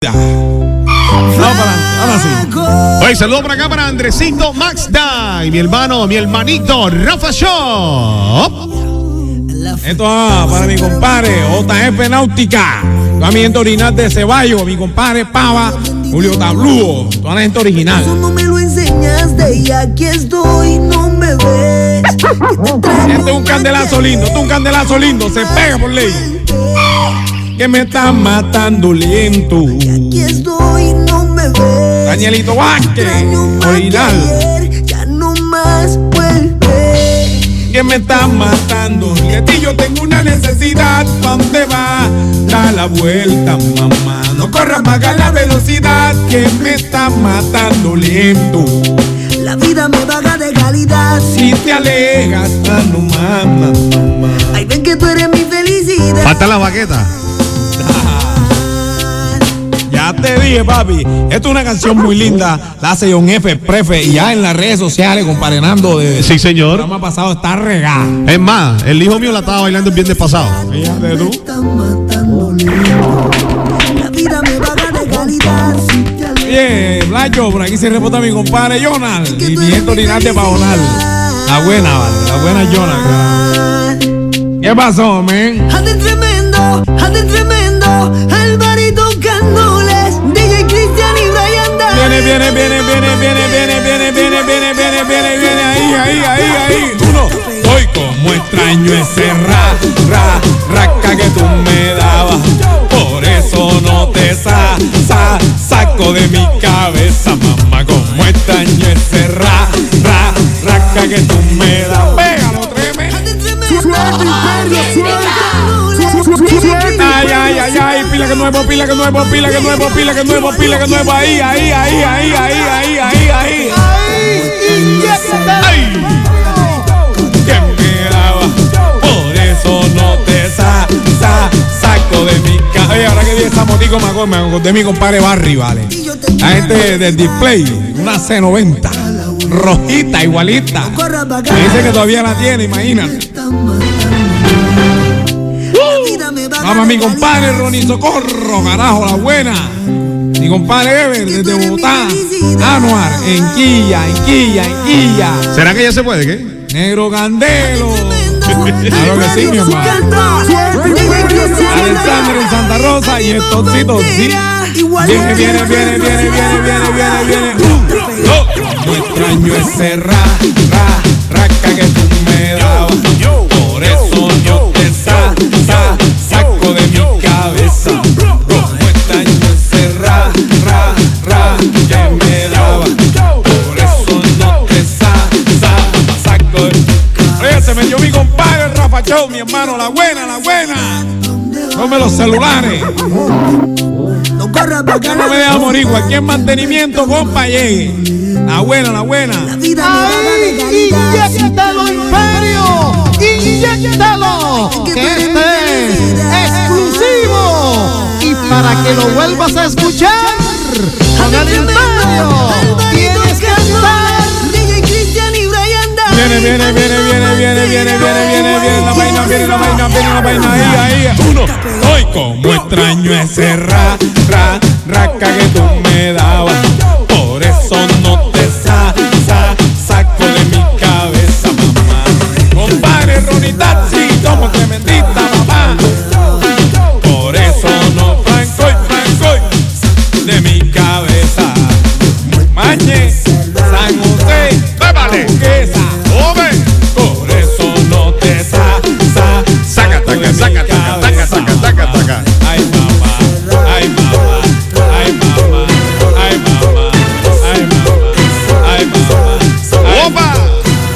Ahora sí. Oye, saludo por acá para Andresito Maxda y mi hermanito Rafa Shop. Esto va para mi compadre JF Náutica, toda mi gente original de Ceballos, mi compadre Pava, Julio Tablúo, toda la gente original. Eso no me lo enseñaste y aquí estoy, no me ves. Este es un candelazo lindo, se pega por ley. Que me está matando lento. Y aquí estoy, no me ves. Danielito Vázquez, original. Ya no más vuelve. Que me está matando. De ti yo tengo una necesidad. ¿Pa' dónde va? Da la vuelta, mamá. No corras más a la velocidad. Que me está matando lento. La vida me baja de calidad. Si te alejas, no mamá. Ay, ven que tú eres mi felicidad. Falta la baqueta. Ya te dije, papi. Esto es una canción muy linda. La hace John F. Prefe. Y ya en las redes sociales, comparando de. Sí, señor. El programa pasado está regada. Es más, el hijo mío la estaba bailando el viernes pasado. Fíjate tú. Me está matando lento. La vida me baja de calidad. Si te alejas. Bien, Blacho, por aquí se reporta mi compadre Jonal. Y mi gente original de Paonal. La buena, vale. La buena Jonal. ¿Qué pasó, men? Ande tremendo, Alvarito Canoles, DJ Cristian y Brian Dale. Viene, ahí. Uno, hoy como extraño ese raca que tú me dabas. Por eso no te saco de mi cabeza, mamá. Como extraño ese raca que tú me dabas. Pégalo, tremendo. Ande tremendo, Ay, pila que nuevo, ahí. Que me daba, por eso no te saco de mi cabeza. Ahora que vi esa motico me acordé de mi compadre Barry, vale. La gente del display, una C90, rojita, igualita. Me dice que todavía la tiene, imagínate. Vamos, mi compadre Ronnie Socorro, carajo, la buena. Mi compadre Ever, desde Bogotá. Anuar, en Quilla. ¿Será que ya se puede, qué? Negro Candelo. Claro que sí, mi hermano. Alexander en Santa Rosa y Estoncito, sí. Viene. No extraño ese raca que tú me dabas. Por eso no te saco de mi cabeza. No extraño ese que me dabas. Por eso no te saco de mi cabeza. Oye, se me dio mi compadre el Rafa Show, mi hermano, la buena. Tome los celulares. Ya no me deja morir, cualquier mantenimiento, compa, llegue. La buena. ¡Inyéctalo, Imperio! ¡Inyéctalo! Que este es exclusivo. Y para que lo vuelvas a escuchar, con el Imperio tienes que estar. DJ Cristian y Brian Dale. Viene la vaina, ahí. Uno, hoy como extraño ese raca que tú